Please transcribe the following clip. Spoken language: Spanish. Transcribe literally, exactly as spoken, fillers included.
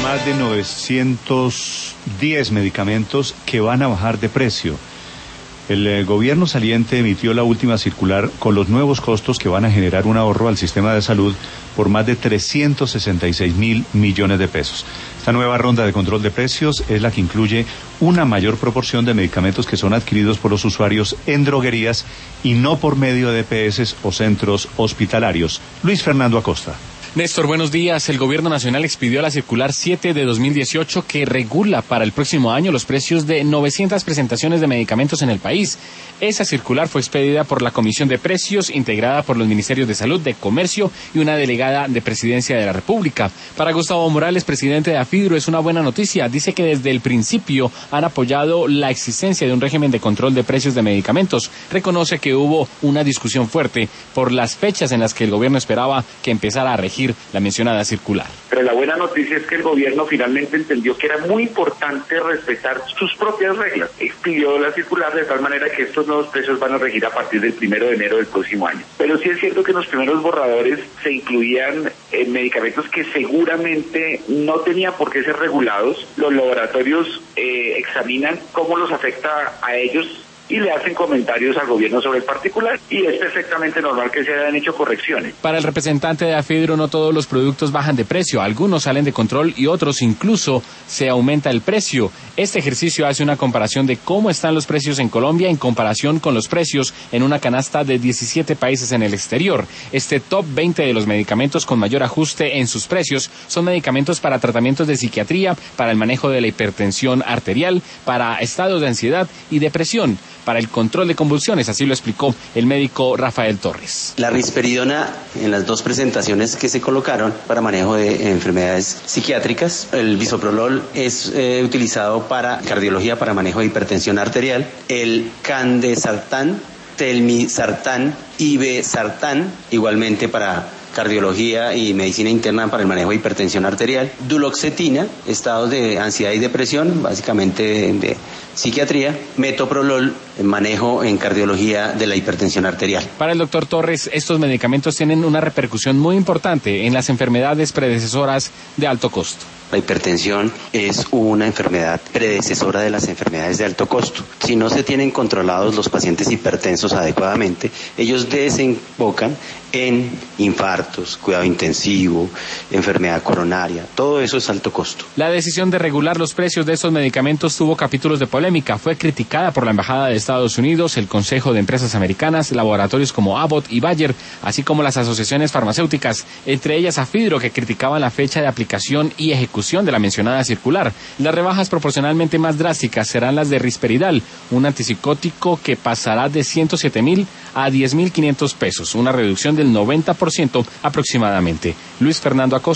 más de novecientos diez medicamentos que van a bajar de precio. El eh, gobierno saliente emitió la última circular con los nuevos costos que van a generar un ahorro al sistema de salud por más de trescientos sesenta y seis mil millones de pesos. Esta nueva ronda de control de precios es la que incluye una mayor proporción de medicamentos que son adquiridos por los usuarios en droguerías y no por medio de E P S o centros hospitalarios. Luis Fernando Acosta. Néstor, buenos días. El Gobierno Nacional expidió la circular siete de dos mil dieciocho que regula para el próximo año los precios de novecientas presentaciones de medicamentos en el país. Esa circular fue expedida por la Comisión de Precios, integrada por los Ministerios de Salud, de Comercio y una delegada de Presidencia de la República. Para Gustavo Morales, presidente de AFIDRO, es una buena noticia. Dice que desde el principio han apoyado la existencia de un régimen de control de precios de medicamentos. Reconoce que hubo una discusión fuerte por las fechas en las que el gobierno esperaba que empezara a regir la mencionada circular. Pero la buena noticia es que el gobierno finalmente entendió que era muy importante respetar sus propias reglas. Expidió la circular de tal manera que estos nuevos precios van a regir a partir del primero de enero del próximo año. Pero sí es cierto que en los primeros borradores se incluían eh, medicamentos que seguramente no tenían por qué ser regulados. Los laboratorios eh, examinan cómo los afecta a ellos y le hacen comentarios al gobierno sobre el particular, y es perfectamente normal que se hayan hecho correcciones. Para el representante de AFIDRO, no todos los productos bajan de precio, algunos salen de control y otros incluso se aumenta el precio. Este ejercicio hace una comparación de cómo están los precios en Colombia en comparación con los precios en una canasta de diecisiete países en el exterior. Este top veinte de los medicamentos con mayor ajuste en sus precios son medicamentos para tratamientos de psiquiatría, para el manejo de la hipertensión arterial, para estados de ansiedad y depresión, para el control de convulsiones, así lo explicó el médico Rafael Torres. La risperidona en las dos presentaciones que se colocaron para manejo de enfermedades psiquiátricas, el bisoprolol es eh, utilizado para cardiología, para manejo de hipertensión arterial, el candesartán, telmisartán, ibesartán, igualmente para cardiología y medicina interna para el manejo de hipertensión arterial, duloxetina, estados de ansiedad y depresión, básicamente de, de psiquiatría, metoprolol, manejo en cardiología de la hipertensión arterial. Para el doctor Torres, estos medicamentos tienen una repercusión muy importante en las enfermedades predecesoras de alto costo. La hipertensión es una enfermedad predecesora de las enfermedades de alto costo. Si no se tienen controlados los pacientes hipertensos adecuadamente, ellos desembocan en infartos, cuidado intensivo, enfermedad coronaria. Todo eso es alto costo. La decisión de regular los precios de estos medicamentos tuvo capítulos de polémica. Fue criticada por la Embajada de Estados Unidos, el Consejo de Empresas Americanas, laboratorios como Abbott y Bayer, así como las asociaciones farmacéuticas, entre ellas AFIDRO, que criticaban la fecha de aplicación y ejecución de la mencionada circular. Las rebajas proporcionalmente más drásticas serán las de risperidal, un antipsicótico que pasará de ciento siete mil a diez mil quinientos pesos, una reducción del noventa por ciento aproximadamente. Luis Fernando Acosta.